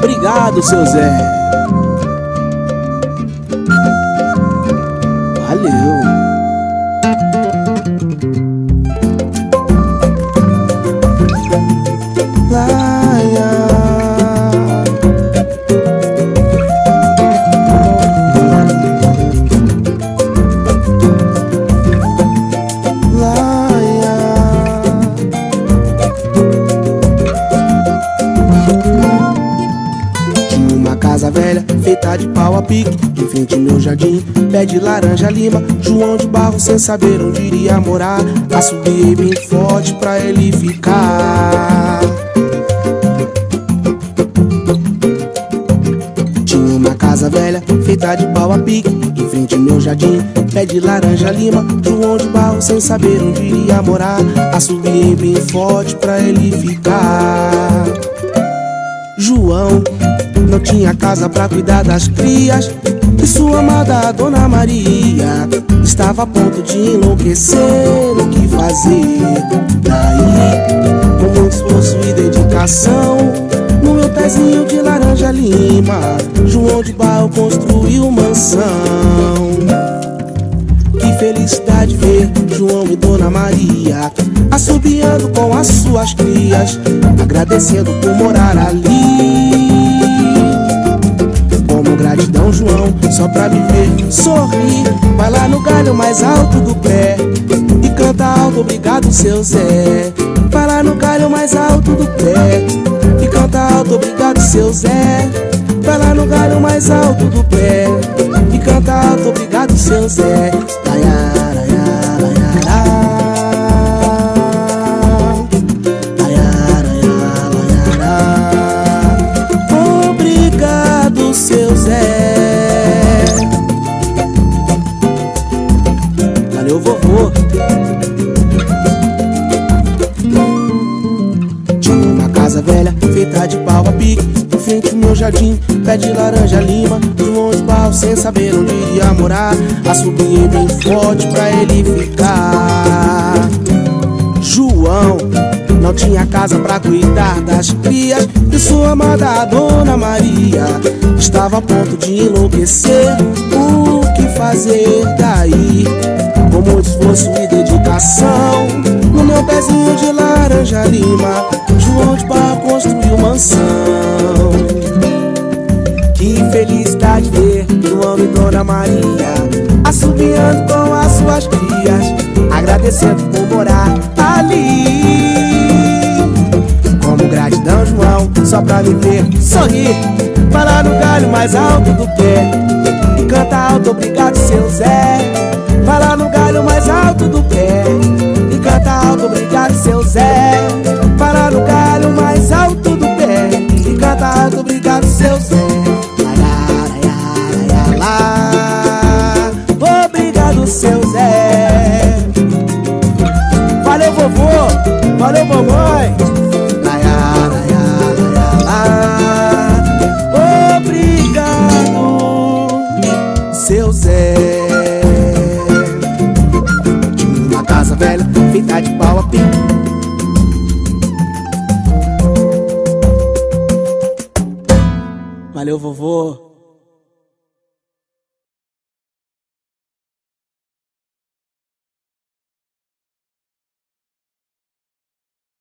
Obrigado, seu Zé. Valeu. Tinha uma casa velha, feita de pau a pique, em frente ao meu jardim, pé de laranja lima. João de Barro, sem saber onde iria morar, assobiei bem forte pra ele ficar. Tinha uma casa velha, feita de pau a pique, em frente ao meu jardim, pé de laranja lima. João de Barro, sem saber onde iria morar, assobiei bem forte pra ele ficar. João não tinha casa pra cuidar das crias, e sua amada Dona Maria estava a ponto de enlouquecer. O que fazer? Daí, com muito esforço e dedicação, no meu pezinho de laranja lima, João de Barro construiu mansão. Que felicidade ver João e Dona Maria assobiando com as suas crias, agradecendo por morar ali. Como gratidão, João, só pra me ver sorrir, vai lá no galho mais alto do pé e canta alto, obrigado, seu Zé. Vai lá no galho mais alto do pé e canta alto, obrigado, seu Zé. Vai lá no galho mais alto do pé e canta alto, obrigado, seu Zé. Obrigado, seu Zé. Valeu, vovô. Tinha uma casa velha, feita de pau a pique, em frente ao meu jardim, pé de laranja lima. João de Barro, sem saber onde iria morar, assobiei bem forte pra ele ficar. João não tinha casa pra cuidar das crias, e sua amada Dona Maria estava a ponto de enlouquecer. O que fazer daí? Com muito esforço e dedicação, no meu pezinho de laranja lima, João de Barro construiu mansão. Que felicidade ver João e Dona Maria assobiando com as suas crias, agradecendo por morar ali. Como gratidão, João, só pra me ver sorrir, vai lá no galho mais alto do pé e canta alto, obrigado, seu Zé. Vai lá no galho mais alto do pé e canta alto, obrigado, seu Zé. Vai lá no galho mais alto do pé e canta alto, obrigado, seu Zé. Obrigado, seu Zé. Valeu, vovô. Valeu, mamãe. Obrigado, seu Zé. Tinha uma casa velha, feita de pau a pique. Valeu, vovô.